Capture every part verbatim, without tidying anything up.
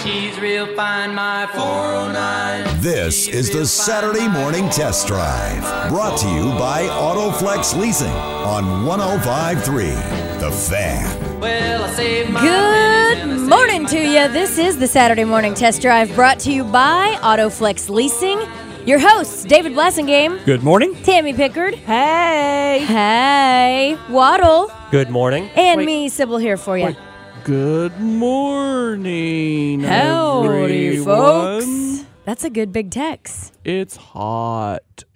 she's real fine, my four oh nine. This is the Saturday Morning Test Drive, brought to you by AutoFlex Leasing on one oh five point three The Fan. Well, I saved my Good morning to you. This is the Saturday Morning Test Drive, brought to you by AutoFlex Leasing. Your hosts, David Blessingame. Good morning. Tammy Pickard. Hey. Hey. Waddle. Good morning. And Wait. me, Sybil, here for you. Wait. Good morning, Howdy, everyone. folks. That's a good big text. It's hot.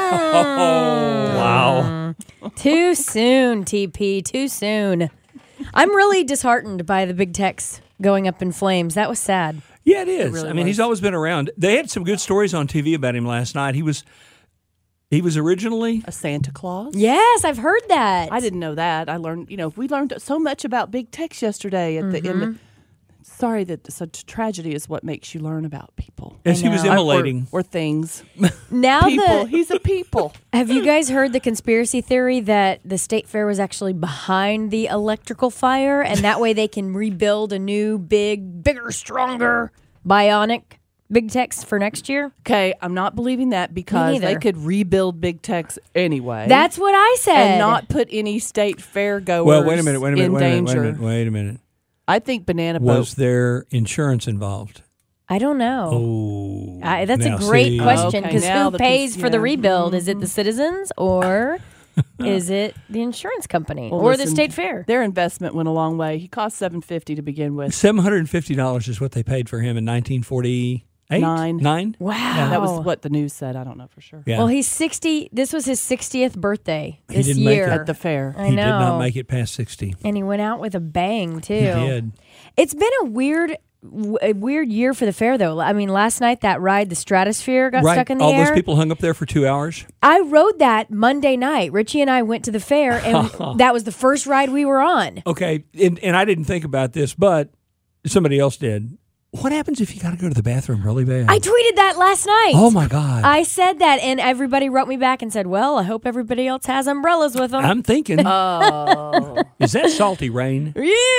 Oh, wow. Too soon, T P. Too soon. I'm really disheartened by the big text going up in flames. That was sad. Yeah, it is. really I mean, was. he's always been around. They had some good stories on T V about him last night. He was he was originally A Santa Claus? Yes, I've heard that. I didn't know that. I learned, you know, we learned so much about big text yesterday at the Mm-hmm. end. Sorry that such tragedy is what makes you learn about people. as he was know. immolating. Or, or things. Now People. the He's a people. Have you guys heard the conspiracy theory that the State Fair was actually behind the electrical fire, and that way they can rebuild a new, big, bigger, stronger, bionic big text for next year? Okay, I'm not believing that because they neither. could rebuild big techs anyway. That's what I said. and not put any state fair goers Well, wait a minute, wait a minute, in wait a minute, wait a danger. minute, wait a minute. I think Banana Boat. Was there insurance involved? I don't know. Oh. I, that's now a great see. question, Okay, because now who the pays cons- for the yeah. rebuild? Is it the citizens, or is it the insurance company, Well, or the listen, State Fair? Their investment went a long way. He cost seven fifty to begin with. seven hundred fifty dollars is what they paid for him in nineteen forty-eight? Nine. Nine? Wow. That was what the news said. I don't know for sure. Yeah. Well, he's sixty. This was his sixtieth birthday He this didn't make year. it. At the fair. I he know. did not make it past sixty. And he went out with a bang, too. He did. It's been a weird w- a weird year for the fair, though. I mean, last night that ride, the Stratosphere, got Right. stuck in the All air. those people hung up there for two hours. I rode that Monday night. Richie and I went to the fair, and that was the first ride we were on. Okay, and, and I didn't think about this, but somebody else did. What happens if you got to go to the bathroom really bad? I tweeted that last night. Oh, my God. I said that, and everybody wrote me back and said, well, I hope everybody else has umbrellas with them. I'm thinking, Oh. is that salty rain?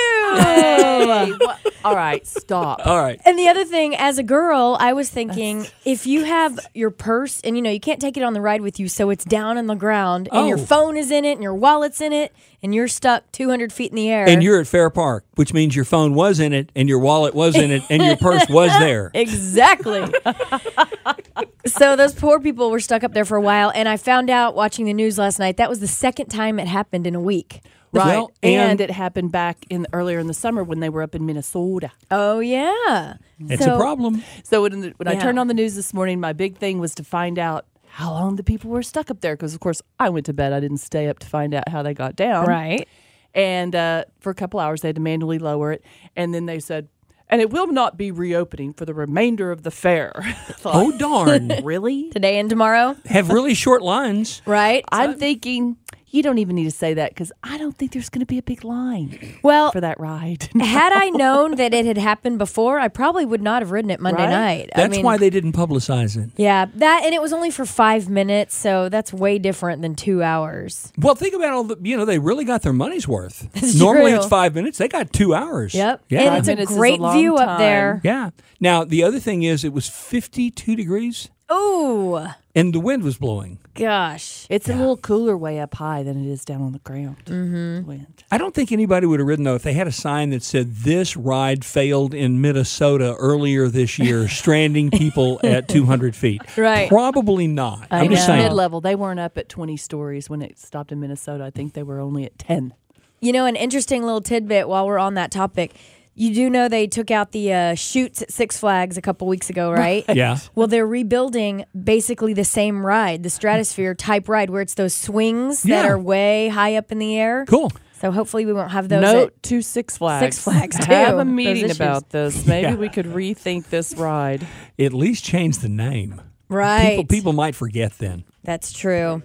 Hey, what? All right, stop. All right. And the other thing, as a girl, I was thinking, if you have your purse and, you know, you can't take it on the ride with you, so it's down on the ground, and your Oh. phone is in it, and your wallet's in it, and you're stuck two hundred feet in the air. And you're at Fair Park, which means your phone was in it, and your wallet was in it, and your purse was there. Exactly. So those poor people were stuck up there for a while, and I found out watching the news last night, that was the second time it happened in a week. Right. Well, and, and- it happened back in earlier in the summer when they were up in Minnesota. Oh, yeah. It's So- a problem. So when, the, when I Yeah. turned on the news this morning, my big thing was to find out how long the people were stuck up there. Because, of course, I went to bed. I didn't stay up to find out how they got down. Right. And uh, for a couple hours, they had to manually lower it. And then they said, and it will not be reopening for the remainder of the fair. Thought, Oh, darn. really? Today and tomorrow. Have really short lines. Right. I'm thinking you don't even need to say that because I don't think there's going to be a big line Well, for that ride. had I known that it had happened before, I probably would not have ridden it Monday Right? night. That's I mean, why they didn't publicize it. Yeah, that, and it was only for five minutes, so that's way different than two hours. Well, think about all the, you know, they really got their money's worth. It's Normally true. it's five minutes. They got two hours. Yep. Yeah. And Five it's a minutes is a great long view up time. there. Yeah. Now, the other thing is it was fifty-two degrees Ooh, and the wind was blowing. gosh. It's a little cooler way up high than it is down on the ground. Mm-hmm. Wind. I don't think anybody would have ridden, though, if they had a sign that said, this ride failed in Minnesota earlier this year, stranding people at two hundred feet. Right. Probably not. I I'm just know. saying. Mid-level. They weren't up at twenty stories when it stopped in Minnesota. I think they were only at ten. You know, an interesting little tidbit while we're on that topic. You do know they took out the uh, chutes at Six Flags a couple weeks ago, right? Yeah. Well, they're rebuilding basically the same ride, the Stratosphere type ride, where it's those swings that Yeah. are way high up in the air. Cool. So hopefully we won't have those. Note at- to Six Flags. Six Flags, too. Have a Those meeting issues. about this. Maybe Yeah. we could rethink this ride. At least change the name. right. People, people might forget then. That's true.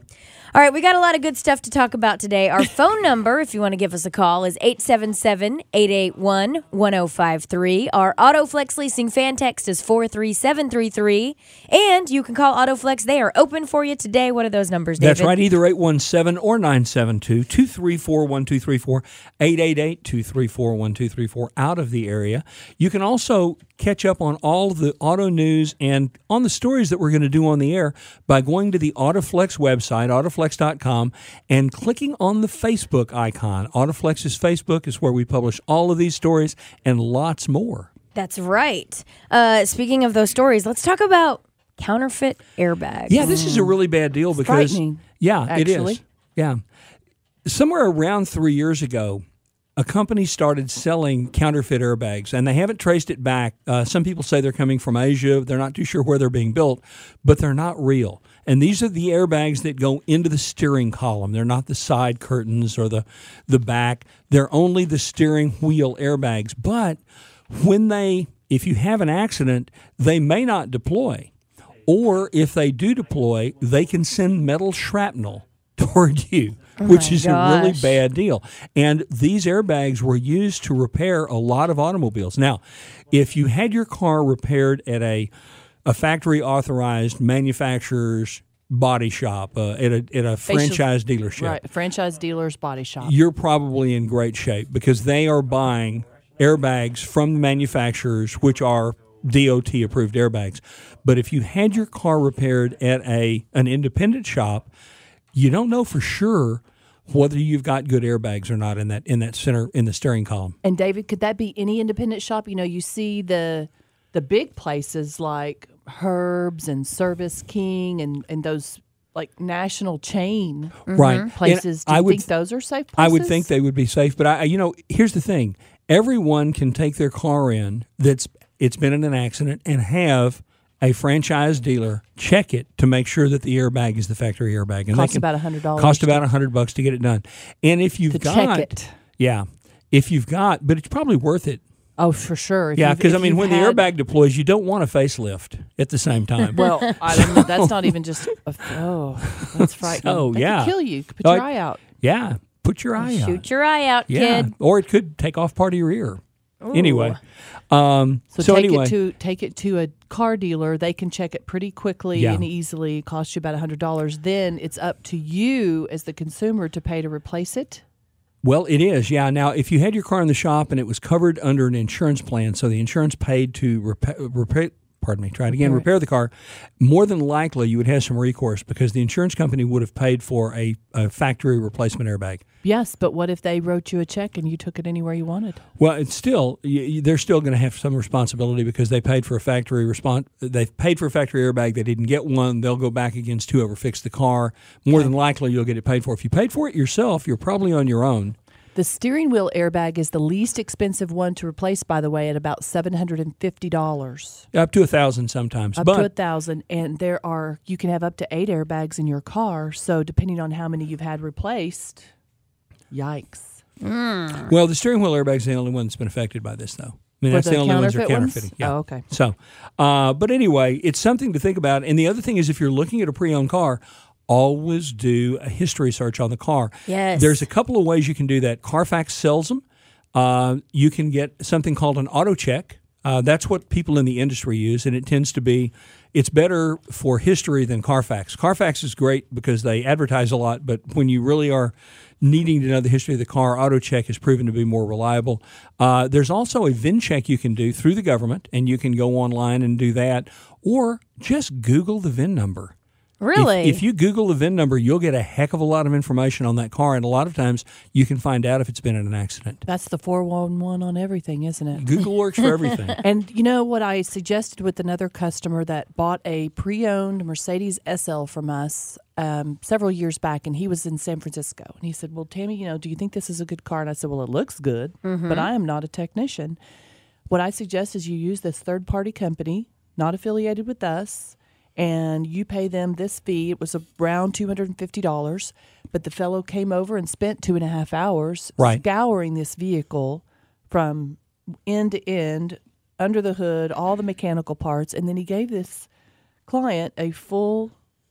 All right, we got a lot of good stuff to talk about today. Our phone number, if you want to give us a call, is eight seven seven, eight eight one, one oh five three. Our AutoFlex Leasing fan text is four three seven three three. And you can call AutoFlex. They are open for you today. What are those numbers, David? That's right, either eight one seven or nine seven two, two three four, one two three four, eight eight eight, two three four, one two three four out of the area. You can also catch up on all of the auto news and on the stories that we're going to do on the air by going to the AutoFlex website, autoflex dot com, and clicking on the Facebook icon. AutoFlex's Facebook is where we publish all of these stories and lots more. That's right. Uh, speaking of those stories, let's talk about counterfeit airbags. Yeah, this is a really bad deal It's because frightening, yeah, actually. it is. Yeah. Somewhere around three years ago, a company started selling counterfeit airbags, and they haven't traced it back. Uh, some people say they're coming from Asia. They're not too sure where they're being built, but they're not real. And these are the airbags that go into the steering column. They're not the side curtains or the, the back. They're only the steering wheel airbags. But when they, if you have an accident, they may not deploy. Or if they do deploy, they can send metal shrapnel toward you, Oh which my is a really gosh. bad deal. And these airbags were used to repair a lot of automobiles. Now, if you had your car repaired at a a factory authorized manufacturer's body shop, uh, at a at a franchise dealership, Right, franchise dealer's body shop. you're probably in great shape because they are buying airbags from the manufacturers, which are D O T approved airbags. But if you had your car repaired at a an independent shop, you don't know for sure whether you've got good airbags or not in that in that center in the steering column. And David, could that be any independent shop? You know, you see the the big places like Herbs and Service King and, and those like national chain Right. And places. Do you I would think those are safe places? I would think they would be safe, but I you know, here's the thing. Everyone can take their car in that's it's been in an accident and have a franchise dealer check it to make sure that the airbag is the factory airbag. And Costs they can about one hundred dollars Cost about a hundred bucks to get it done. And if you've to got check it. yeah, if you've got, but it's probably worth it. Oh, for sure. If Yeah, you've- because I if mean, you've when had- the airbag deploys, you don't want a facelift at the same time. Well, I don't know. That's not even just. A, oh, that's frightening. So, That yeah. could kill you. Put Oh, your eye out. yeah, put your eye out. Shoot your eye out, Yeah, kid. or it could take off part of your ear. Anyway, um, So, so take anyway, it to take it to a car dealer. They can check it pretty quickly Yeah. and easily. It costs you about a hundred dollars. Then it's up to you as the consumer to pay to replace it. well, it is. Yeah. Now, if you had your car in the shop and it was covered under an insurance plan, so the insurance paid to repair. repair Pardon me. Try it again. Repair the car. More than likely, you would have some recourse because the insurance company would have paid for a, a factory replacement airbag. Yes, but what if they wrote you a check and you took it anywhere you wanted? Well, it's still you, you- they're still going to have some responsibility because they paid for a factory response. They've paid for a factory airbag. They didn't get one. They'll go back against whoever fixed the car. More than likely, you'll get it paid for. If you paid for it yourself, you're probably on your own. The steering wheel airbag is the least expensive one to replace, by the way, at about seven hundred and fifty dollars. Up to a thousand sometimes. Up but to a thousand, and there are you can have up to eight airbags in your car. So depending on how many you've had replaced, yikes! well, the steering wheel airbag is the only one that's been affected by this, though. I mean, Were that's the the only ones that are counterfeit ones? counterfeiting. Yeah. Oh, okay. So, uh, but anyway, it's something to think about. And the other thing is, if you're looking at a pre-owned car, always do a history search on the car. Yes. There's a couple of ways you can do that. Carfax sells them. Uh, you can get something called an auto check. Uh, that's what people in the industry use, and it tends to be, it's better for history than Carfax. Carfax is great because they advertise a lot, but when you really are needing to know the history of the car, auto check has proven to be more reliable. Uh, there's also a V I N check you can do through the government, and you can go online and do that, or just Google the V I N number. Really? If, if you Google the V I N number, you'll get a heck of a lot of information on that car, and a lot of times you can find out if it's been in an accident. That's the four one one on everything, isn't it? Google works for everything. And you know what I suggested with another customer that bought a pre-owned Mercedes S L from us um, several years back, and he was in San Francisco. And he said, well, Tammy, you know, do you think this is a good car? And I said, well, it looks good, but I am not a technician. What I suggest is you use this third-party company, not affiliated with us, and you pay them this fee. It was around two hundred fifty dollars, but the fellow came over and spent two and a half hours Right. scouring this vehicle from end to end, under the hood, all the mechanical parts, and then he gave this client a full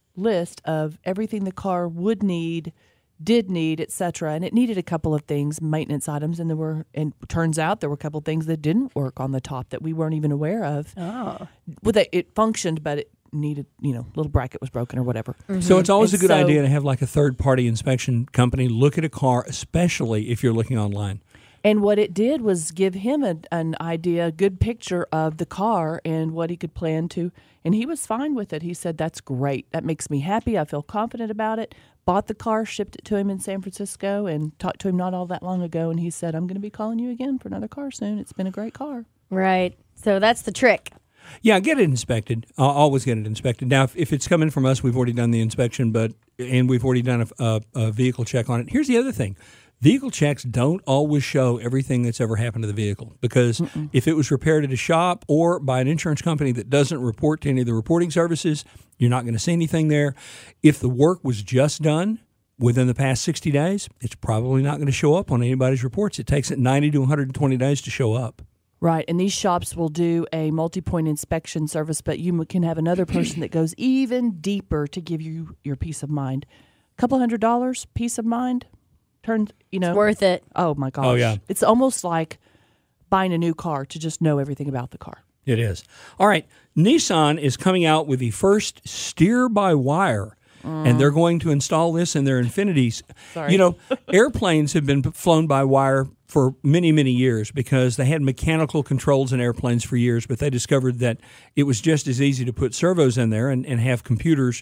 list of everything the car would need, did need, et cetera. And it needed a couple of things, maintenance items, and there were, and turns out there were a couple of things that didn't work on the top that we weren't even aware of. Oh. Well, they, it functioned, but it needed, you know, little bracket was broken or whatever. Mm-hmm. So it's always And a good so- idea to have like a third-party inspection company look at a car, especially if you're looking online. And what it did was give him a, an idea, a good picture of the car and what he could plan to. And he was fine with it. He said, that's great. That makes me happy. I feel confident about it. Bought the car, shipped it to him in San Francisco, and talked to him not all that long ago. And he said, I'm going to be calling you again for another car soon. It's been a great car. Right. So that's the trick. Yeah, get it inspected. I'll always get it inspected. Now, if, if it's coming from us, we've already done the inspection, but and we've already done a, a, a vehicle check on it. Here's the other thing. Vehicle checks don't always show everything that's ever happened to the vehicle because Mm-mm. if it was repaired at a shop or by an insurance company that doesn't report to any of the reporting services, you're not going to see anything there. If the work was just done within the past sixty days, it's probably not going to show up on anybody's reports. It takes it ninety to one hundred twenty days to show up. Right, and these shops will do a multi-point inspection service, but you can have another person that goes even deeper to give you your peace of mind. A couple hundred dollars, peace of mind, turns, you know. It's worth it. Oh, my gosh. Oh, yeah. It's almost like buying a new car to just know everything about the car. It is. All right, Nissan is coming out with the first steer-by-wire, mm. and they're going to install this in their Infinitis. Sorry. You know, airplanes have been flown by wire for many, many years because they had mechanical controls in airplanes for years, but they discovered that it was just as easy to put servos in there and, and have computers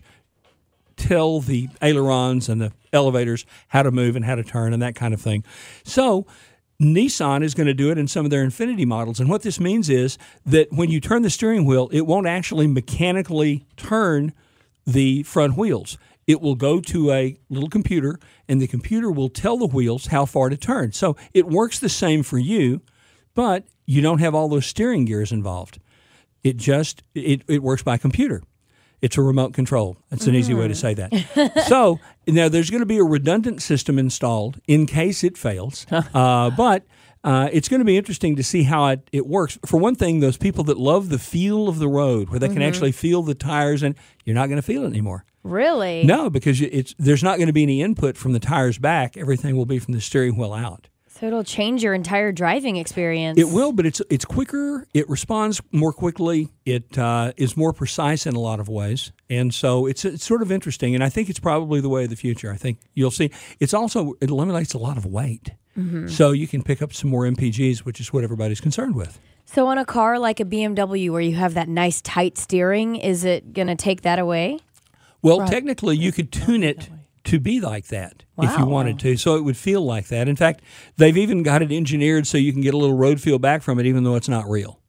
tell the ailerons and the elevators how to move and how to turn and that kind of thing. So Nissan is going to do it in some of their Infinity models. And what this means is that when you turn the steering wheel, it won't actually mechanically turn the front wheels. It will go to a little computer, and the computer will tell the wheels how far to turn. So it works the same for you, but you don't have all those steering gears involved. It just it, it works by computer. It's a remote control. That's an mm. easy way to say that. So now there's going to be a redundant system installed in case it fails, uh, but uh, it's going to be interesting to see how it, it works. For one thing, those people that love the feel of the road, where they mm-hmm. can actually feel the tires, and you're not going to feel it anymore. Really? No, because it's there's not going to be any input from the tires back. Everything will be from the steering wheel out. So it'll change your entire driving experience. It will, but it's it's quicker. It responds more quickly. It uh, is more precise in a lot of ways, and so it's it's sort of interesting. And I think it's probably the way of the future. I think you'll see. It's also it eliminates a lot of weight, mm-hmm. so you can pick up some more M P Gs, which is what everybody's concerned with. So on a car like a B M W, where you have that nice tight steering, is it going to take that away? Well, Right. technically, you could tune it to be like that if you Wow. wanted to, so it would feel like that. In fact, they've even got it engineered so you can get a little road feel back from it, even though it's not real.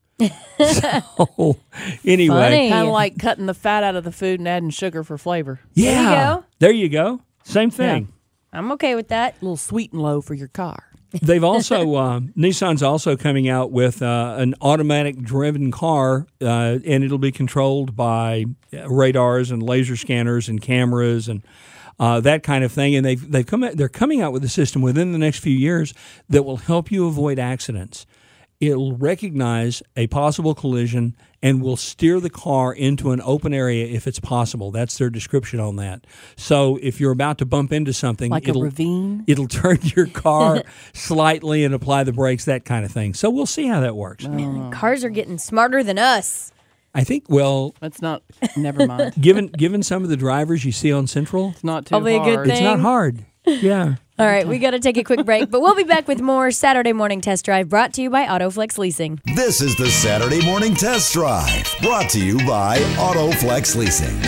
So, anyway. Funny. Kind of like cutting the fat out of the food and adding sugar for flavor. Yeah. There you go. There you go. Same thing. I'm okay with that. A little sweet and low for your car. They've also, uh, Nissan's also coming out with uh, an automatic driven car, uh, and it'll be controlled by radars and laser scanners and cameras and uh, that kind of thing. And they've they've come out, they're coming out with a system within the next few years that will help you avoid accidents. It'll recognize a possible collision and will steer the car into an open area if it's possible. That's their description on that. So if you're about to bump into something, Like a it'll, ravine? it'll turn your car slightly and apply the brakes, that kind of thing. So we'll see how that works. Man, cars are getting smarter than us. I think, well, That's not, never mind. given given some of the drivers you see on Central, It's not too Probably a good hard. thing. it's not hard. Yeah. All right, we got to take a quick break, but we'll be back with more Saturday Morning Test Drive brought to you by AutoFlex Leasing. This is the Saturday Morning Test Drive, brought to you by AutoFlex Leasing.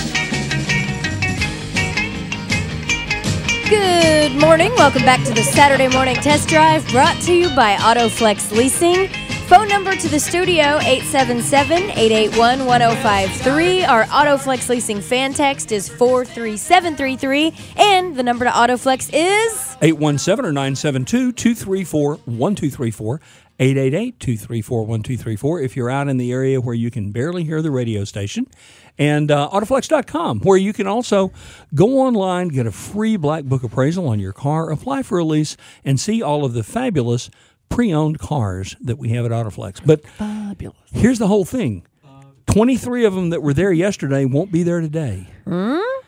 Good morning. Welcome back to the Saturday Morning Test Drive brought to you by AutoFlex Leasing. Phone number to the studio, eight seven seven, eight eight one, one oh five three. Our AutoFlex Leasing fan text is four three seven three three. And the number to AutoFlex is eight one seven or nine seven two, two three four, one two three four, eight eight eight, two three four, one two three four if you're out in the area where you can barely hear the radio station. And uh, Autoflex dot com, where you can also go online, get a free Black Book appraisal on your car, apply for a lease, and see all of the fabulous pre-owned cars that we have at Autoflex. But Fabulous. here's the whole thing. twenty-three of them that were there yesterday won't be there today. Hmm?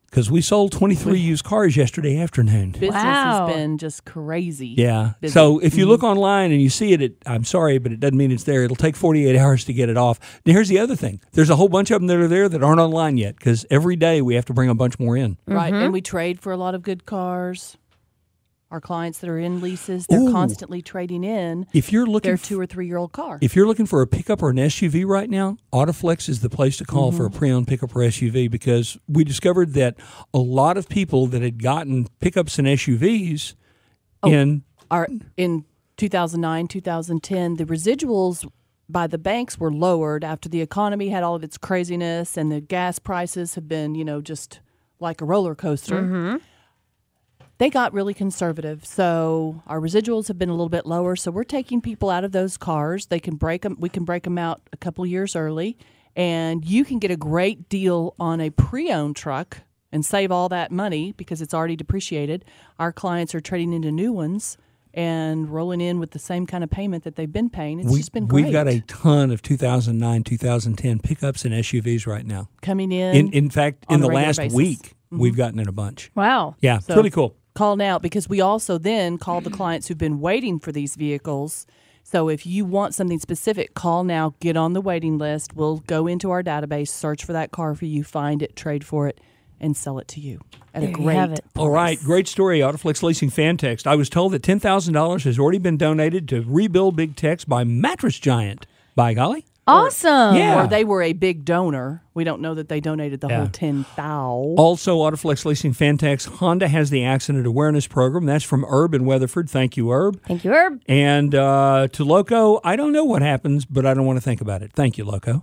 because we sold twenty-three used cars yesterday afternoon. Business Wow. has been just crazy. Yeah. busy. So if you Mhm. look online and you see it, it, I'm sorry, but it doesn't mean it's there. It'll take forty-eight hours to get it off. Now, here's the other thing. There's a whole bunch of them that are there that aren't online yet because every day we have to bring a bunch more in. Right, Mm-hmm. and we trade for a lot of good cars. Our clients that are in leases, they're Ooh. constantly trading in If you're looking their f- two or three year old car. If you're looking for a pickup or an S U V right now, Autoflex is the place to call for a pre-owned pickup or S U V because we discovered that a lot of people that had gotten pickups and S U Vs in Our in two thousand nine, two thousand ten, the residuals by the banks were lowered after the economy had all of its craziness and the gas prices have been, you know, just like a roller coaster. They got really conservative, so our residuals have been a little bit lower. So we're taking people out of those cars. They can break them. We can break them out a couple years early, and you can get a great deal on a pre-owned truck and save all that money because it's already depreciated. Our clients are trading into new ones and rolling in with the same kind of payment that they've been paying. It's we, just been great. we've got a ton of two thousand nine, two thousand ten pickups and S U Vs right now. coming in. In in fact, on in a the regular last basis. week, we've gotten in a bunch. Wow. Yeah, it's So- really cool. Call now because we also then call the clients who've been waiting for these vehicles. So if you want something specific, call now, get on the waiting list. We'll go into our database, search for that car for you, find it, trade for it, and sell it to you at There a you great have it. All right, great story, Autoflex Leasing Fan Text. I was told that ten thousand dollars has already been donated to Rebuild Big Tex by Mattress Giant. By golly. Awesome. Yeah. Or they were a big donor. We don't know that they donated the Yeah. whole ten thousand. Also, Autoflex Leasing Fan Text, Honda has the Accident Awareness Program. That's from Herb in Weatherford. Thank you, Herb. Thank you, Herb. And uh, to Loco, I don't know what happens, but I don't want to think about it. Thank you, Loco.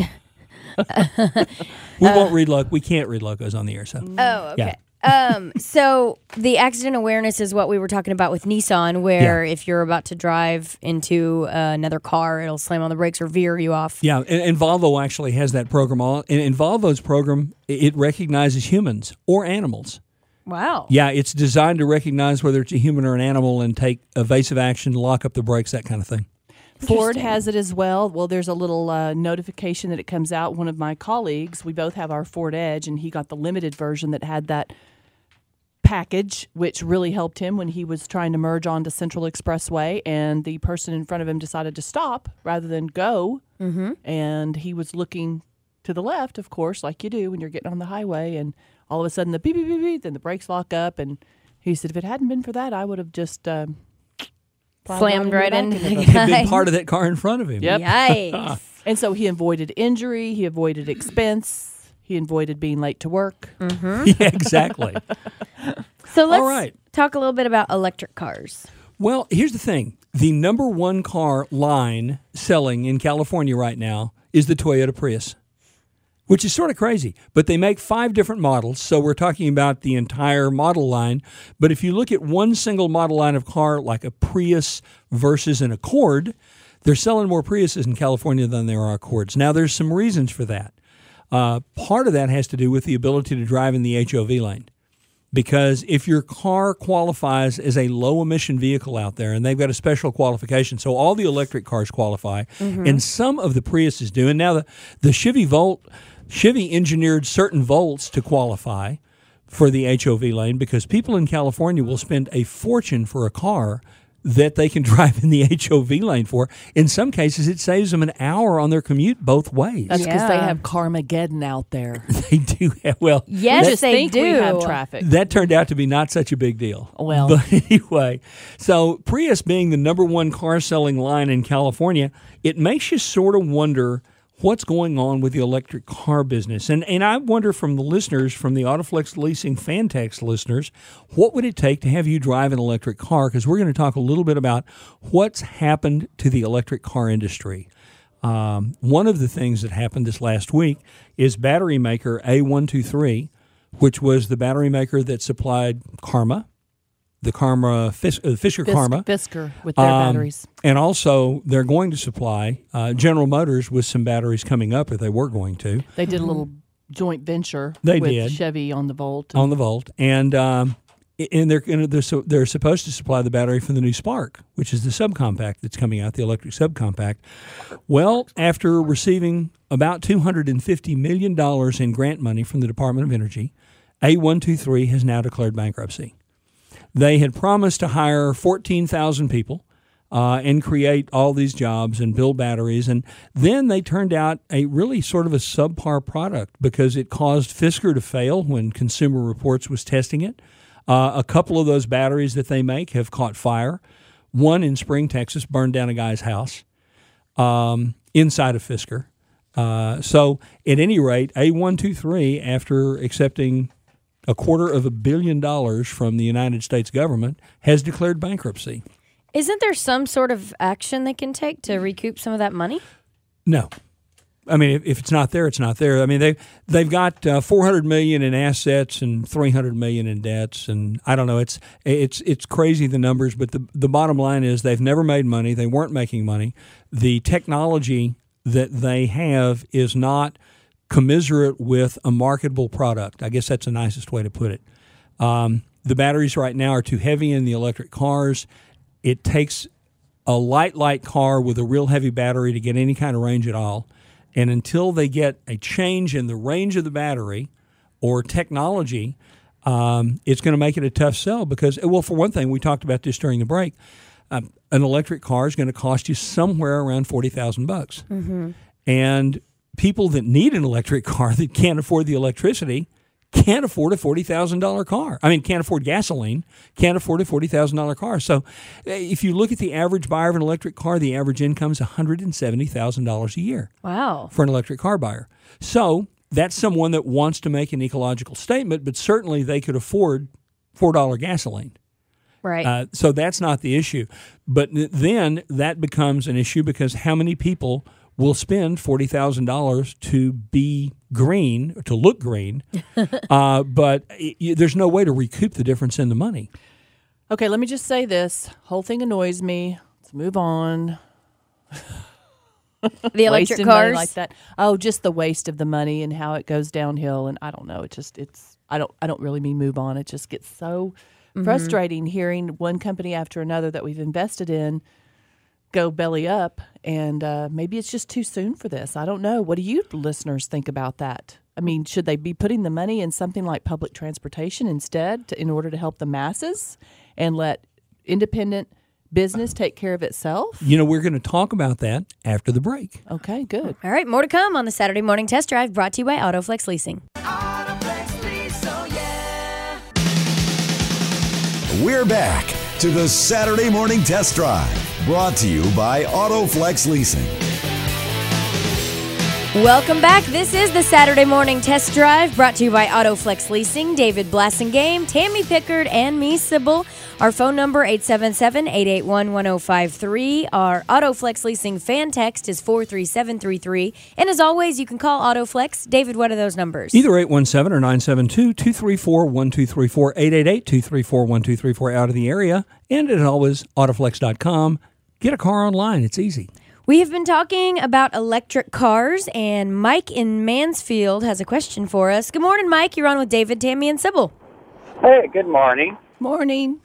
we won't read Loco. We can't read Locos on the air, so. Oh, okay. um, so the accident awareness is what we were talking about with Nissan, where if you're about to drive into uh, another car, it'll slam on the brakes or veer you off. Yeah, and, and Volvo actually has that program. All, and in Volvo's program, it recognizes humans or animals. Wow. Yeah, it's designed to recognize whether it's a human or an animal and take evasive action, lock up the brakes, that kind of thing. Ford has it as well. Well, there's a little uh, notification that it comes out. One of my colleagues, we both have our Ford Edge, and he got the limited version that had that package, which really helped him when he was trying to merge onto Central Expressway, and the person in front of him decided to stop rather than go. Mm-hmm. And he was looking to the left, of course, like you do when you're getting on the highway, and all of a sudden the beep, beep, beep, beep, then the brakes lock up, and he said, if it hadn't been for that, I would have just... Um, Slammed right into the Had guy. been part of that car in front of him. Yep. Yikes. And so he avoided injury, he avoided expense, he avoided being late to work. Yeah, exactly. So let's All right. talk a little bit about electric cars. Well, here's the thing. The number one car line selling in California right now is the Toyota Prius, which is sort of crazy. But they make five different models, so we're talking about the entire model line. But if you look at one single model line of car, like a Prius versus an Accord, they're selling more Priuses in California than there are Accords. Now, there's some reasons for that. Uh, part of that has to do with the ability to drive in the H O V lane. Because if your car qualifies as a low-emission vehicle out there, and they've got a special qualification, so all the electric cars qualify, and some of the Priuses do. And now the, the Chevy Volt, Chevy engineered certain volts to qualify for the H O V lane because people in California will spend a fortune for a car that they can drive in the H O V lane for. In some cases, it saves them an hour on their commute both ways. That's because they Yeah. have Carmageddon out there. They do have, well, Yes, Just they think do. we have traffic. that turned out to be not such a big deal. Well. But anyway, so Prius being the number one car selling line in California, it makes you sort of wonder what's going on with the electric car business. And and I wonder from the listeners, from the Autoflex Leasing Fan Text listeners, what would it take to have you drive an electric car? Because we're going to talk a little bit about what's happened to the electric car industry. Um, one of the things that happened this last week is battery maker A one two three, which was the battery maker that supplied Karma, the Karma Fis- uh, Fisher Fisk- Karma, Fisker with their Um, batteries. and also they're going to supply uh, General Motors with some batteries coming up, if they were going to, They did a little joint venture They with did. Chevy on the Volt. on the Volt, and um, and they're gonna, they're, so, they're supposed to supply the battery for the new Spark, which is the subcompact that's coming out, the electric subcompact. Well, after receiving about two hundred fifty million dollars in grant money from the Department of Energy, A one two three has now declared bankruptcy. They had promised to hire fourteen thousand people uh, and create all these jobs and build batteries. And then they turned out a really sort of a subpar product because it caused Fisker to fail when Consumer Reports was testing it. Uh, a couple of those batteries that they make have caught fire. One in Spring, Texas, burned down a guy's house um, inside of Fisker. Uh, so at any rate, A one two three, after accepting a quarter of a billion dollars from the United States government, has declared bankruptcy. Isn't there some sort of action they can take to recoup some of that money? No. I mean, if, if it's not there, it's not there. I mean, they they've got uh, four hundred million dollars in assets and three hundred million dollars in debts, and I don't know. It's it's it's crazy, the numbers, but the the bottom line is they've never made money. They weren't making money. The technology that they have is not commiserate with a marketable product. I guess that's the nicest way to put it. Um, the batteries right now are too heavy in the electric cars. It takes a light, light car with a real heavy battery to get any kind of range at all. And until they get a change in the range of the battery or technology, um, it's going to make it a tough sell because, well, for one thing, we talked about this during the break, um, an electric car is going to cost you somewhere around forty thousand bucks. Mm-hmm. And people that need an electric car that can't afford the electricity can't afford a forty thousand dollars car. I mean, can't afford gasoline, can't afford a forty thousand dollars car. So if you look at the average buyer of an electric car, the average income is one hundred seventy thousand dollars a year. Wow. For an electric car buyer. So that's someone that wants to make an ecological statement, but certainly they could afford four dollars gasoline. Right. Uh, so that's not the issue. But then that becomes an issue because how many people will spend forty thousand dollars to be green, to look green, uh, but it, there's no way to recoup the difference in the money. Okay, let me just say this. Whole thing annoys me. Let's move on. The electric Wasting money cars? like that. Oh, just the waste of the money and how it goes downhill. And I don't know. It just, it's, I don't, I don't really mean move on. It just gets so mm-hmm. frustrating hearing one company after another that we've invested in go belly up, and uh, maybe it's just too soon for this. I don't know. What do you listeners think about that? I mean, should they be putting the money in something like public transportation instead to, in order to help the masses and let independent business take care of itself? You know, we're going to talk about that after the break. Okay, good. All right, more to come on the Saturday Morning Test Drive, brought to you by AutoFlex Leasing. Autoflex Lease, oh yeah. We're back to the Saturday Morning Test Drive, brought to you by AutoFlex Leasing. Welcome back. This is the Saturday Morning Test Drive, brought to you by AutoFlex Leasing. David Blassingame, Tammy Pickard, and me, Sybil. Our phone number, eight seven seven, eight eight one, one oh five three. Our AutoFlex Leasing fan text is four three seven three three. And as always, you can call AutoFlex. David, what are those numbers? Either eight one seven or nine seven two, two three four, one two three four, eight eight eight, two three four, one two three four out of the area. And as always, autoflex dot com. Get a car online. It's easy. We have been talking about electric cars, and Mike in Mansfield has a question for us. Good morning, Mike. You're on with David, Tammy, and Sybil. Hey, good morning. Morning.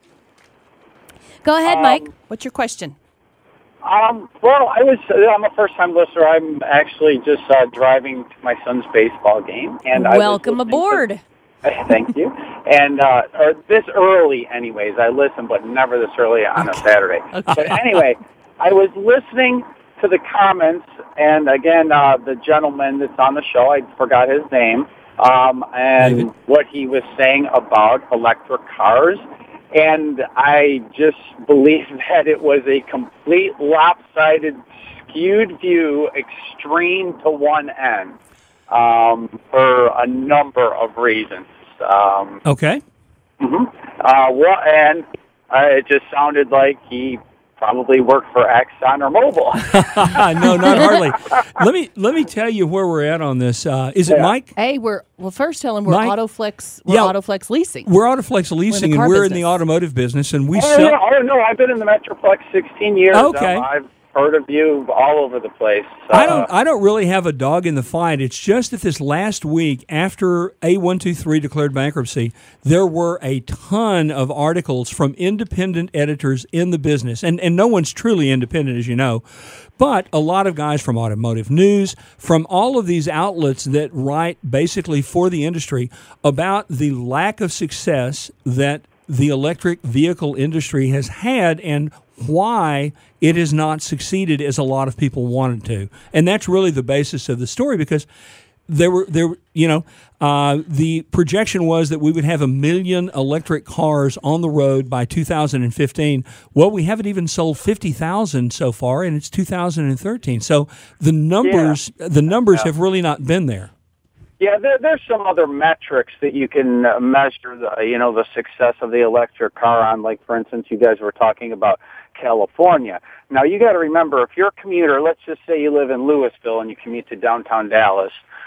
Go ahead, Um, Mike. What's your question? Um, well, I was, I'm a first-time listener. I'm actually just uh, driving to my son's baseball game. and I Welcome was aboard. To, thank you. And uh, or this early, anyways. I listen, but never this early on a Saturday. Okay. But anyway, I was listening to the comments, and again, uh, the gentleman that's on the show, I forgot his name, um, and David. what he was saying about electric cars. And I just believe that it was a complete lopsided, skewed view, extreme to one end, um, for a number of reasons. Um, Okay. mm-hmm. uh, well, and uh, it just sounded like he probably worked for Exxon or Mobil. No, not hardly. Let me let me tell you where we're at on this. Uh, is it Yeah. Mike? Hey, we're well. First, tell them we're Mike? Autoflex. We're Yeah. Autoflex Leasing. We're Autoflex Leasing, and car we're in the business. automotive business, and we oh, sell. no, oh, no, I've been in the Metroplex sixteen years. Okay. Um, I've heard of you all over the place. I Uh, don't. I don't really have a dog in the fight. It's just that this last week, after A one two three declared bankruptcy, there were a ton of articles from independent editors in the business, and and no one's truly independent, as you know, but a lot of guys from Automotive News, from all of these outlets that write basically for the industry about the lack of success that the electric vehicle industry has had and why it has not succeeded as a lot of people wanted to. And that's really the basis of the story, because there were there you know uh, the projection was that we would have a million electric cars on the road by two thousand fifteen. Well, we haven't even sold fifty thousand so far, and it's two thousand thirteen. So the numbers Yeah. the numbers Yeah. have really not been there. Yeah, there, there's some other metrics that you can uh, measure the, you know, the success of the electric car on. Like, for instance, you guys were talking about California. Now, you got to remember, if you're a commuter, let's just say you live in Louisville and you commute to downtown Dallas,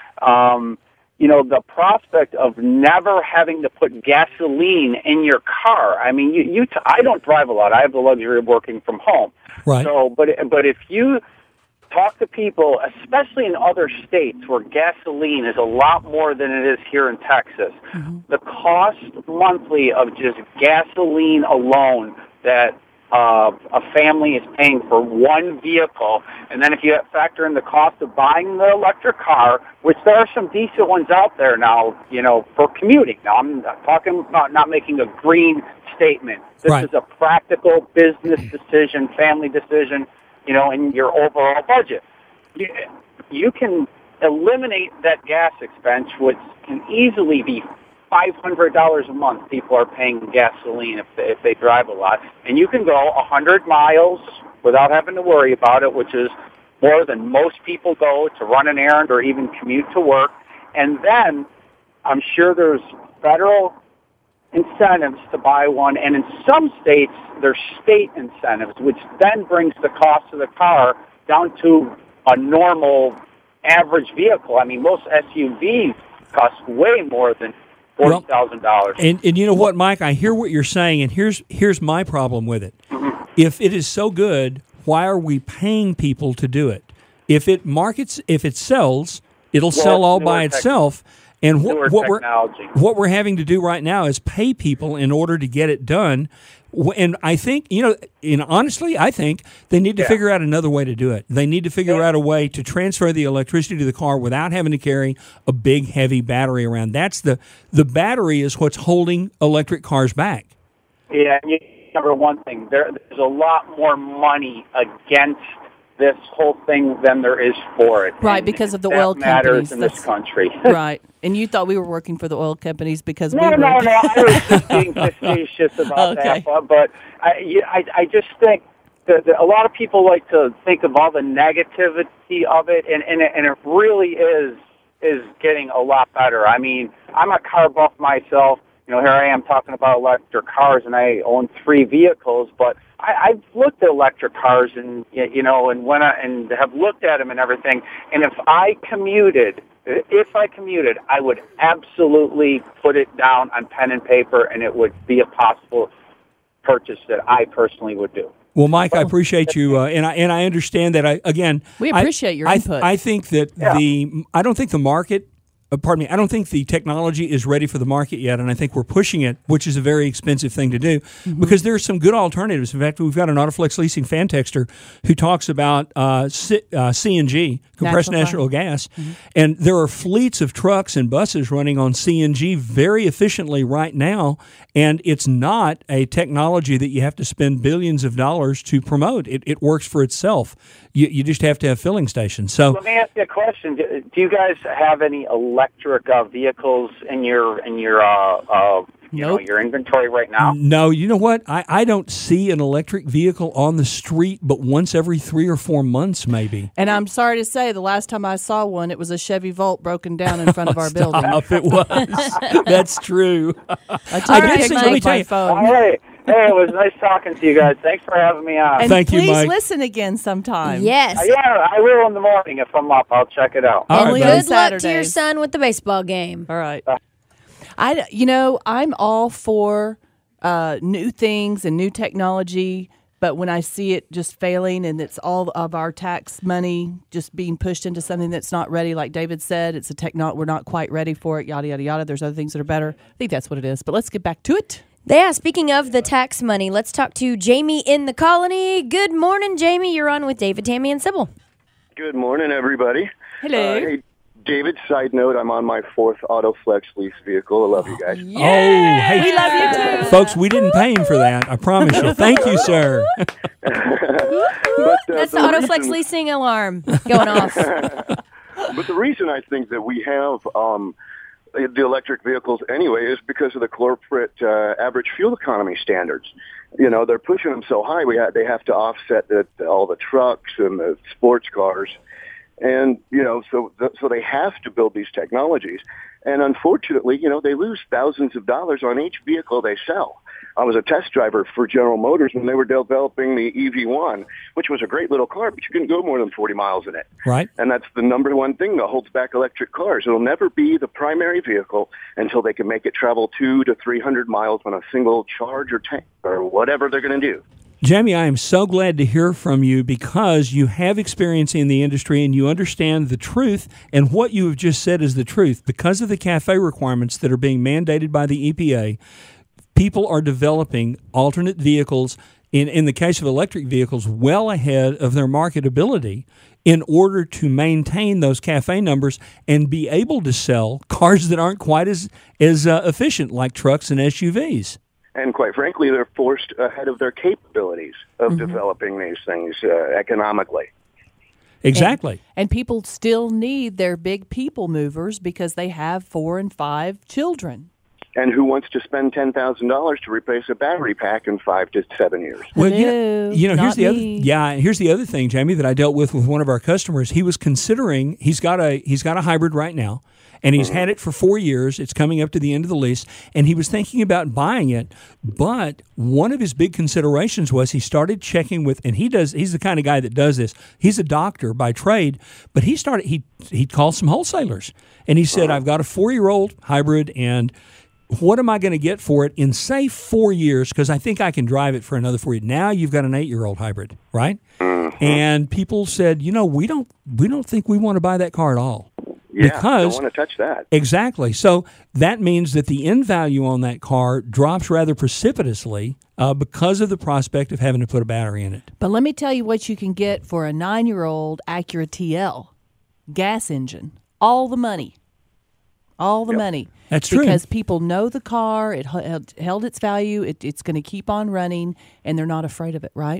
um, you know, the prospect of never having to put gasoline in your car. I mean, you, you t- I don't drive a lot. I have the luxury of working from home. Right. So, but but if you talk to people, especially in other states where gasoline is a lot more than it is here in Texas, mm-hmm. the cost monthly of just gasoline alone that uh, a family is paying for one vehicle, and then if you factor in the cost of buying the electric car, which there are some decent ones out there now, you know, for commuting. Now, I'm not talking about not making a green statement. This Right. is a practical business decision, family decision, you know, in your overall budget. You, you can eliminate that gas expense, which can easily be five hundred dollars a month people are paying gasoline if they, if they drive a lot. And you can go one hundred miles without having to worry about it, which is more than most people go to run an errand or even commute to work. And then I'm sure there's federal incentives to buy one, and in some states there's state incentives, which then brings the cost of the car down to a normal average vehicle. I mean, most S U Vs cost way more than forty thousand dollars. And and you know what, Mike? I hear what you're saying, and here's here's my problem with it. Mm-hmm. If it is so good, why are we paying people to do it? If it markets, if it sells, it'll Well, sell all newer by tech- itself. And newer what, what we're technology. what we're having to do right now is pay people in order to get it done. Wh- And I think, you know, and honestly, I think they need to Yeah. figure out another way to do it. They need to figure Yeah. out a way to transfer the electricity to the car without having to carry a big, heavy battery around. That's the the battery is what's holding electric cars back. Yeah, and you remember one thing, there, there's a lot more money against this whole thing than there is for it. Right, And because of the that oil matters companies. in this That's- country. Right. And you thought we were working for the oil companies because No, we were. no, no. I was just being facetious about Okay. that, but, but I, you- I, I just think that, that a lot of people like to think of all the negativity of it, and, and, it, and it really is is getting a lot better. I mean, I'm a car buff myself. You know, here I am talking about electric cars, and I own three vehicles, but I, I've looked at electric cars, and you know, and when I and have looked at them and everything. And if I commuted, if I commuted, I would absolutely put it down on pen and paper, and it would be a possible purchase that I personally would do. Well, Mike, I appreciate you, uh, and I and I understand that. I again, We I- appreciate your I, input. I think that Yeah. the I don't think the market. Uh, pardon me. I don't think the technology is ready for the market yet, and I think we're pushing it, which is a very expensive thing to do Mm-hmm. because there are some good alternatives. In fact, we've got an Autoflex leasing fan texter who talks about uh, C, uh, C N G, compressed Natural natural gas, and there are fleets of trucks and buses running on C N G very efficiently right now, and it's not a technology that you have to spend billions of dollars to promote. It, it works for itself. You, you just have to have filling stations. So. Let me ask you a question. Do do you guys have any electric uh, vehicles in your in your uh, uh, you know, Nope. your inventory right now? No, you know what? I, I don't see an electric vehicle on the street but once every three or four months, maybe. And I'm sorry to say, the last time I saw one, it was a Chevy Volt broken down in front of our building. Stop, it was. That's true. I took I a did picture see- let me with tell my you- phone. All right. Hey, it was nice talking to you guys. Thanks for having me on. And Thank you, please Mike. listen again sometime. Yes. Uh, yeah, I will in the morning if I'm up. I'll check it out. All right, Only buddy. on Good luck to your Saturdays. son with the baseball game. All right. I, you know, I'm all for uh, new things and new technology, but But when I see it just failing and it's all of our tax money just being pushed into something that's not ready, like David said, it's a techno, we're not quite ready for it, yada, yada, yada. There's other things that are better. I think that's what it is. But let's get back to it. Yeah, speaking of the tax money, let's talk to Jamie in the colony. Good morning, Jamie. You're on with David, Tammy, and Sybil. Good morning, everybody. Hello. Uh, hey, David, side note, I'm on my fourth AutoFlex lease vehicle. I love you guys. Oh, hey, We love you too. folks, we didn't pay him for that. I promise you. Thank you, sir. But, uh, That's the the AutoFlex reason- leasing alarm going off. But the reason I think that we have um, the electric vehicles anyway is because of the corporate uh, average fuel economy standards. You know, they're pushing them so high, we ha- they have to offset the, all the trucks and the sports cars. And, you know, so th- so they have to build these technologies. And unfortunately, you know, they lose thousands of dollars on each vehicle they sell. I was a test driver for General Motors when they were developing the E V one, which was a great little car, but you couldn't go more than forty miles in it. Right. And that's the number one thing that holds back electric cars. It'll never be the primary vehicle until they can make it travel two to three hundred miles on a single charge or tank or whatever they're going to do. Jamie, I am so glad to hear from you because you have experience in the industry and you understand the truth, and what you have just said is the truth. Because of the CAFE requirements that are being mandated by the E P A, people are developing alternate vehicles, in, in the case of electric vehicles, well ahead of their marketability in order to maintain those CAFE numbers and be able to sell cars that aren't quite as, as uh, efficient like trucks and S U Vs. And quite frankly, they're forced ahead of their capabilities of Mm-hmm. developing these things uh, economically. Exactly. And people still need their big people movers because they have four and five children. And who wants to spend ten thousand dollars to replace a battery pack in five to seven years? Well, you know, Hello, you know here's not the other me. yeah, here's the other thing, Jamie, that I dealt with with one of our customers. He was considering he's got a he's got a hybrid right now, and he's had it for four years. It's coming up to the end of the lease, and he was thinking about buying it. But one of his big considerations was he started checking with, and he does. He's the kind of guy that does this. He's a doctor by trade, but he started he he called some wholesalers, and he said, "I've got a four year old hybrid, and what am I going to get for it in, say, four years? Because I think I can drive it for another four years." Now you've got an eight-year-old hybrid, right? Mm-hmm. And people said, you know, we don't, we don't think we want to buy that car at all. Yeah, because don't want to touch that. exactly. So that means that the end value on that car drops rather precipitously uh, because of the prospect of having to put a battery in it. But let me tell you what you can get for a nine-year-old Acura T L. Gas engine. All the money. All the money. That's true. Because people know the car, it held, held its value, it, it's going to keep on running, and they're not afraid of it, right?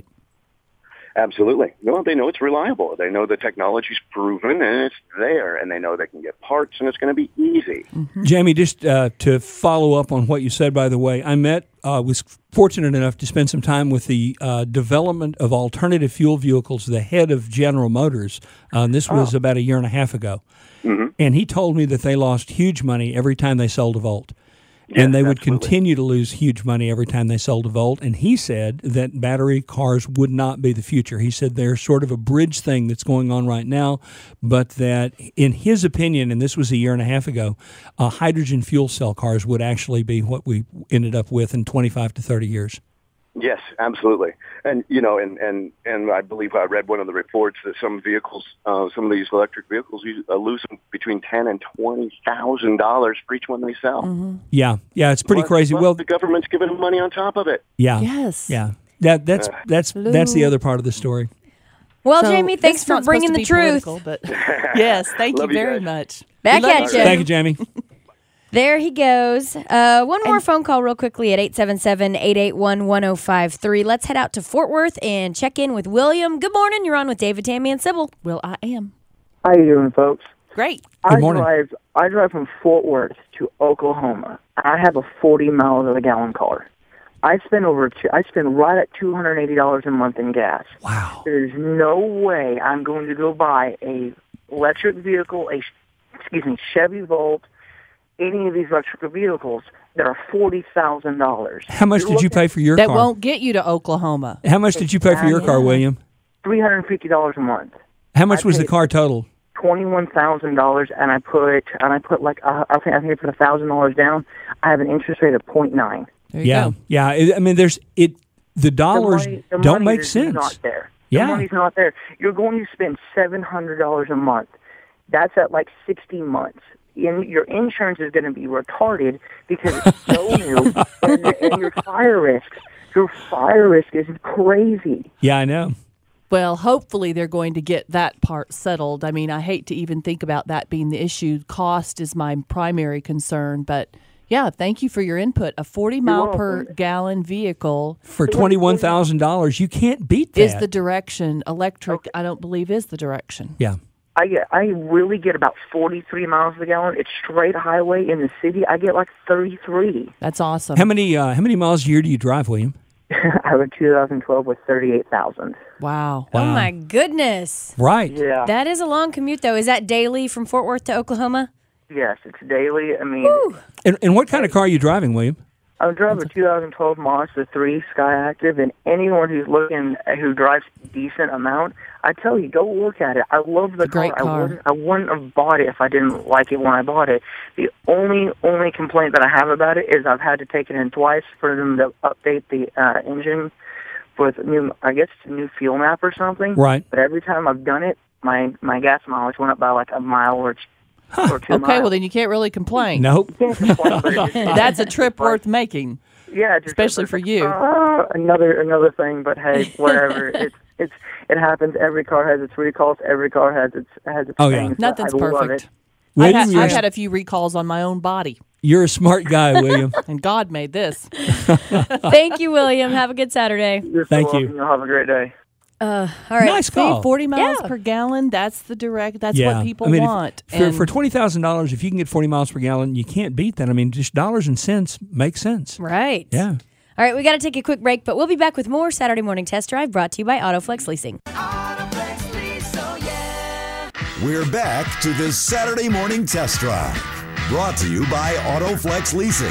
Absolutely. No, they know it's reliable. They know the technology's proven and it's there, and they know they can get parts, and it's going to be easy. Jamie, just uh, to follow up on what you said, by the way, I met, uh, was fortunate enough to spend some time with the uh, development of alternative fuel vehicles, the head of General Motors. Uh, and this was about a year and a half ago. Mm-hmm. And he told me that they lost huge money every time they sold a Volt. And they would absolutely. continue to lose huge money every time they sold a Volt. And he said that battery cars would not be the future. He said they're sort of a bridge thing that's going on right now, but that in his opinion, and this was a year and a half ago, uh, hydrogen fuel cell cars would actually be what we ended up with in twenty-five to thirty years. Yes, absolutely. And, you know, and, and, and I believe I read one of the reports that some vehicles, uh, some of these electric vehicles use, uh, lose between ten and twenty thousand dollars for each one they sell. Yeah, yeah, it's pretty Plus- crazy. plus Well, the government's giving them money on top of it. yeah, Yes. yeah. That that's that's that's the Hello. other part of the story. Well, So, Jamie, this thanks is for not bringing the supposed to be truth. political, But yes, thank you Love you very guys. much. Back We love at you. ya. Thank you, Jamie. There he goes. Uh, one more phone call real quickly at eight seven seven, eight eight one, one oh five three. Let's head out to Fort Worth and check in with William. Good morning. You're on with David, Tammy, and Sybil. Well, I am. How you doing, folks? Great. Good I morning. drive. I drive from Fort Worth to Oklahoma. I have a forty miles of a gallon car. I spend over. Two, I spend right at two hundred eighty dollars a month in gas. Wow. There's no way I'm going to go buy a electric vehicle, a excuse me, Chevy Volt, any of these electric vehicles that are forty thousand dollars. How much did you pay for your That car? won't get you to Oklahoma. How much did you pay for your car, William? Three hundred and fifty dollars a month. How much I was the paid- car total? Twenty-one thousand dollars, and I put and I put like uh, I think I think I put a thousand dollars down. I have an interest rate of point nine. There you Yeah, go. yeah. I I mean, there's it. the dollars the money, the don't money make is sense. Not there. Yeah. The money's not there. You're going to spend seven hundred dollars a month. That's at like sixty months. And your insurance is going to be retarded because it's so new, and, and your fire risk, your fire risk is crazy. Yeah, I know. Well, hopefully they're going to get that part settled. I mean, I hate to even think about that being the issue. Cost is my primary concern, but yeah, thank you for your input. A forty mile per gallon vehicle For twenty-one thousand dollars, you can't beat that. is the direction. Electric, I don't believe, is the direction. yeah. I get, I really get about forty-three miles a gallon. It's straight highway in the city. I get like thirty-three. That's awesome. How many uh, how many miles a year do you drive, William? I have a two thousand twelve with thirty-eight thousand. Wow. Oh my goodness. Right. Yeah. That is a long commute, though. Is that daily from Fort Worth to Oklahoma? Yes, it's daily. I mean, And, and what kind of car are you driving, William? I drive a two thousand twelve Mazda three Skyactiv, and anyone who's looking, who drives a decent amount, I tell you, go look at it. I love the It's a great car. car. I wouldn't, I wouldn't have bought it if I didn't like it when I bought it. The only only complaint that I have about it is I've had to take it in twice for them to update the uh, engine with new, I guess it's a new fuel map or something. Right. But every time I've done it, my my gas mileage went up by like a mile or, or two Okay, miles. well, then you can't really complain. Nope. Can't complain, but it just- That's a trip worth making. Yeah, just, Especially for you. Uh, another another thing, but hey, whatever. it's it's it happens. Every car has its recalls. Every car has its has its Oh, yeah. things. Nothing's I love perfect. it. I've William, had, you're, I've had a few recalls on my own body, you're a smart guy, William. and God made this. Thank you, William. Have a good Saturday. You're so Thank you. welcome. You'll have a great day. Uh, all right. Nice See, call. forty miles Yeah. per gallon, that's the direct, that's yeah. what people I mean, if- want. for, And for twenty thousand dollars, if you can get forty miles per gallon, you can't beat that. I mean, just dollars and cents make sense. Right. Yeah. All right, we got to take a quick break, but we'll be back with more Saturday Morning Test Drive brought to you by AutoFlex Leasing. Autoflex lease, oh yeah. We're back to the Saturday Morning Test Drive. Brought to you by AutoFlex Leasing.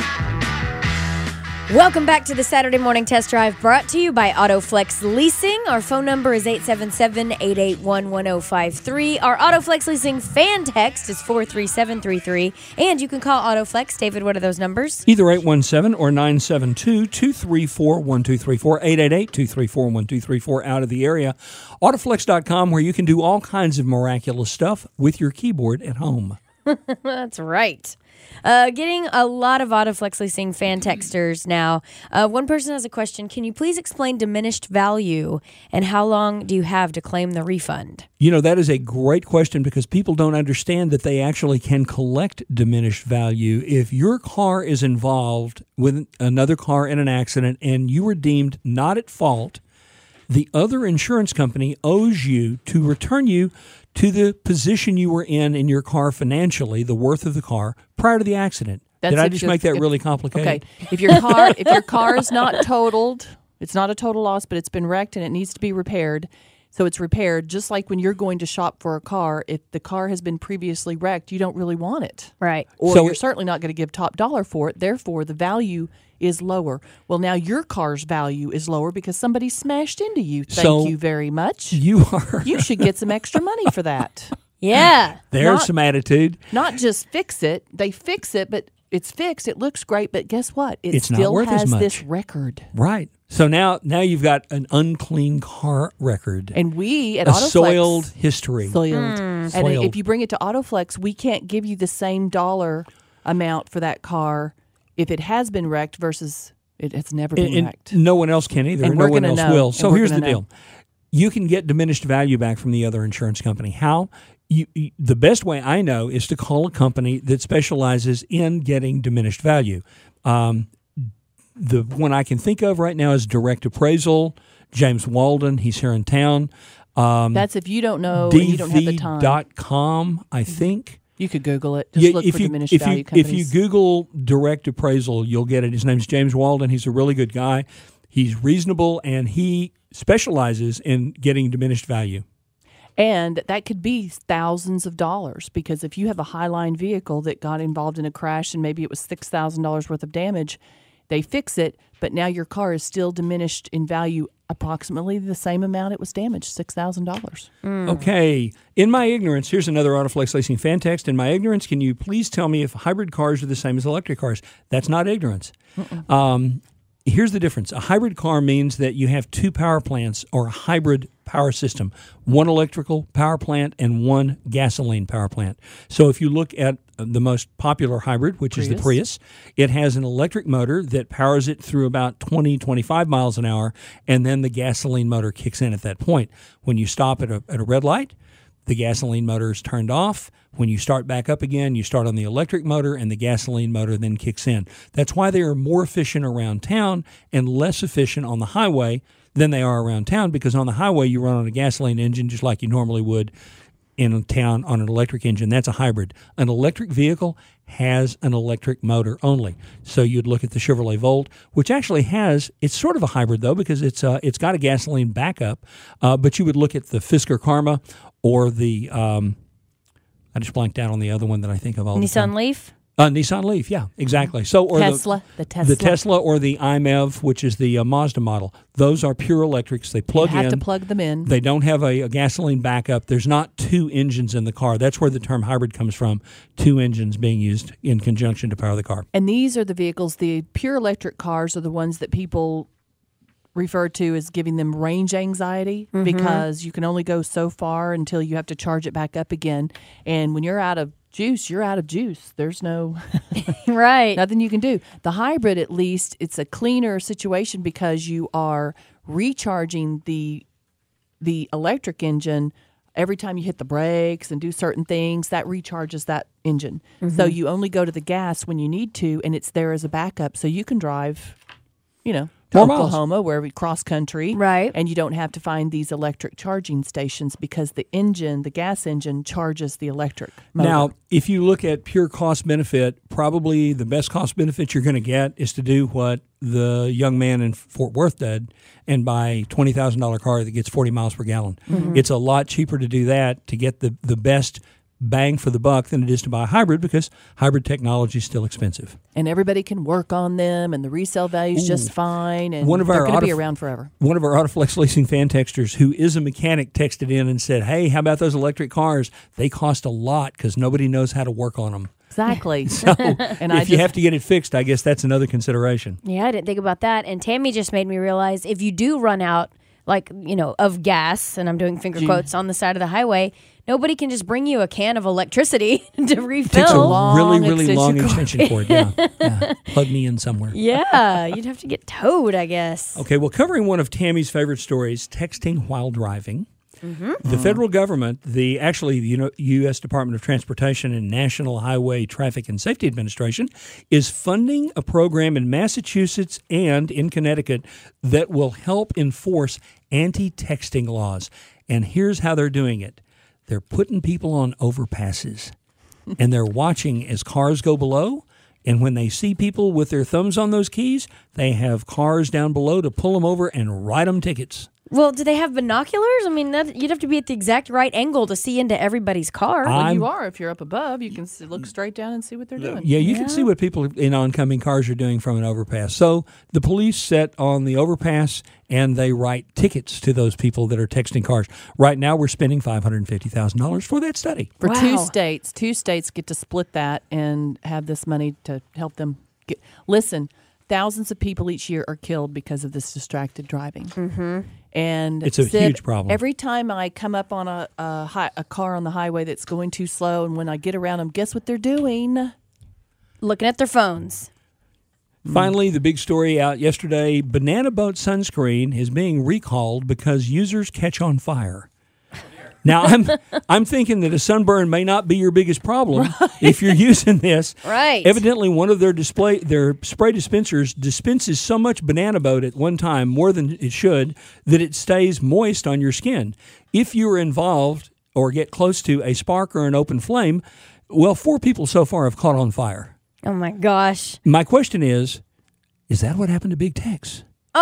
Welcome back to the Saturday Morning Test Drive brought to you by AutoFlex Leasing. Our phone number is eight seven seven, eight eight one, one oh five three. Our AutoFlex Leasing fan text is four three seven three three. And you can call AutoFlex. David, what are those numbers? Either eight one seven or nine seven two, two three four, one two three four, eight eight eight, two three four, one two three four out of the area. Autoflex dot com, where you can do all kinds of miraculous stuff with your keyboard at home. That's right. Uh, getting a lot of AutoFlex Leasing fan texters now. Uh, one person has a question. Can you please explain diminished value and how long do you have to claim the refund? You know, that is a great question because people don't understand that they actually can collect diminished value. If your car is involved with another car in an accident and you were deemed not at fault, the other insurance company owes you to return you to the position you were in in your car financially, the worth of the car, prior to the accident. That's Did I if just you're- make that if- really complicated? Okay, if your car if your car is not totaled, it's not a total loss, but it's been wrecked and it needs to be repaired. So it's repaired, just like when you're going to shop for a car. If the car has been previously wrecked, you don't really want it, Right. or So you're it- certainly not going to give top dollar for it. Therefore, the value is lower. Well, now your car's value is lower because somebody smashed into you. Thank So- you very much. You are. You should get some extra money for that. Yeah. There's not- some attitude. Not just fix it. They fix it, but it's fixed. It looks great, but guess what? It It's not still worth as has much. this record. Right. So now, now you've got an unclean car record, And we at a Autoflex soiled history. soiled. And Soiled. if you bring it to Autoflex, we can't give you the same dollar amount for that car if it has been wrecked versus it has never been and, and wrecked. no one else can either. And no we're one gonna else know. will. And So we're here's the gonna know. deal: you can get diminished value back from the other insurance company. How? You, you, the best way I know is to call a company that specializes in getting diminished value. Um, the one I can think of right now is Direct Appraisal. James Walden, he's here in town. Um, That's if you don't know and you don't have the D V time. dot com, I think. You could Google it. Just Yeah, look if for you, diminished if value you, companies. If you Google Direct Appraisal, you'll get it. His name's James Walden. He's a really good guy. He's reasonable, and he specializes in getting diminished value. And that could be thousands of dollars because if you have a Highline vehicle that got involved in a crash and maybe it was six thousand dollars worth of damage, they fix it, but now your car is still diminished in value approximately the same amount it was damaged, six thousand dollars. Okay. In my ignorance, here's another Autoflex Leasing fan text. In my ignorance, can you please tell me if hybrid cars are the same as electric cars? That's not ignorance. Um, here's the difference. A hybrid car means that you have two power plants or a hybrid power system, one electrical power plant and one gasoline power plant. So if you look at the most popular hybrid, which Prius. is the Prius, it has an electric motor that powers it through about twenty, twenty-five miles an hour, and then the gasoline motor kicks in at that point. When you stop at a, at a red light, the gasoline motor is turned off. When you start back up again, you start on the electric motor, and the gasoline motor then kicks in. That's why they are more efficient around town and less efficient on the highway than they are around town, because on the highway you run on a gasoline engine just like you normally would in town on an electric engine. That's a hybrid. An electric vehicle has an electric motor only. So you'd look at the Chevrolet Volt, which actually has, it's sort of a hybrid though, because it's uh, it's got a gasoline backup, uh, but you would look at the Fisker Karma or the, um, I just blanked out on the other one that I think of all the time. Nissan Leaf? Uh, Nissan Leaf, yeah, exactly. So or Tesla, the, the Tesla. the Tesla or the I M E V, which is the uh, Mazda model. Those are pure electrics. They plug You have in. to plug them in. They don't have a, a gasoline backup. There's not two engines in the car. That's where the term hybrid comes from. Two engines being used in conjunction to power the car. And these are the vehicles, the pure electric cars are the ones that people refer to as giving them range anxiety, Mm-hmm. because you can only go so far until you have to charge it back up again. And when you're out of juice, you're out of juice. There's no Right. nothing you can do. The hybrid, at least, it's a cleaner situation because you are recharging the the electric engine every time you hit the brakes and do certain things. That recharges that engine. So you only go to the gas when you need to, and it's there as a backup, so you can drive, you know, to More miles. Oklahoma, wherever, cross country, Right. and you don't have to find these electric charging stations because the engine, the gas engine, charges the electric motor. Now, if you look at pure cost benefit, probably the best cost benefit you're going to get is to do what the young man in Fort Worth did and buy a twenty thousand dollars car that gets forty miles per gallon. Mm-hmm. It's a lot cheaper to do that to get the, the best bang for the buck than it is to buy a hybrid, because hybrid technology is still expensive. and everybody can work on them, and the resale value is just fine, and One of they're our going to be auto- around forever. One of our Autoflex Leasing fan texters, who is a mechanic, texted in and said, hey, how about those electric cars? They cost a lot because nobody knows how to work on them. Exactly. So And if I you just- have to get it fixed, I guess that's another consideration. Yeah, I didn't think about that. And Tammy just made me realize if you do run out, like, you know, of gas, and I'm doing finger quotes on the side of the highway, nobody can just bring you a can of electricity to refill. Takes a long really, really extension long cord. extension cord. Yeah. Yeah. Plug me in somewhere. Yeah, you'd have to get towed, I guess. Okay, well, covering one of Tammy's favorite stories, texting while driving. The federal government, the actually the you know, U S Department of Transportation and National Highway Traffic and Safety Administration is funding a program in Massachusetts and in Connecticut that will help enforce anti-texting laws. And here's how they're doing it. They're putting people on overpasses, and they're watching as cars go below. And when they see people with their thumbs on those keys, they have cars down below to pull them over and write them tickets. Well, do they have binoculars? I mean, that, you'd have to be at the exact right angle to see into everybody's car. Well, I'm- you are. If you're up above, you can s look straight down and see what they're doing. Yeah, you can see what people in oncoming cars are doing from an overpass. So the police set on the overpass and they write tickets to those people that are texting cars. Right now, we're spending five hundred fifty thousand dollars for that study. For two Wow. states, two states get to split that and have this money to help them get. Listen, thousands of people each year are killed because of this distracted driving. Mm-hmm. And It's a Sid, huge problem. Every time I come up on a a, hi, a car on the highway that's going too slow, and when I get around them, guess what they're doing? Looking at their phones. Finally, the big story out yesterday, Banana Boat sunscreen is being recalled because users catch on fire. Now, I'm I'm thinking that a sunburn may not be your biggest problem if you're using this. Right. Evidently, one of their display their spray dispensers dispenses so much Banana Boat at one time, more than it should, that it stays moist on your skin. If you are involved or get close to a spark or an open flame, well, four people so far have caught on fire. Oh, my gosh. My question is, is that what happened to Big Tex?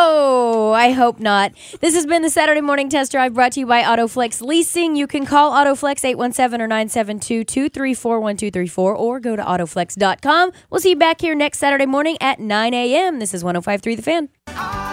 Oh, I hope not. This has been the Saturday Morning Test Drive brought to you by Autoflex Leasing. You can call Autoflex eight one seven or nine seven two, two three four, one two three four or go to autoflex dot com. We'll see you back here next Saturday morning at nine a.m. This is one oh five point three The Fan.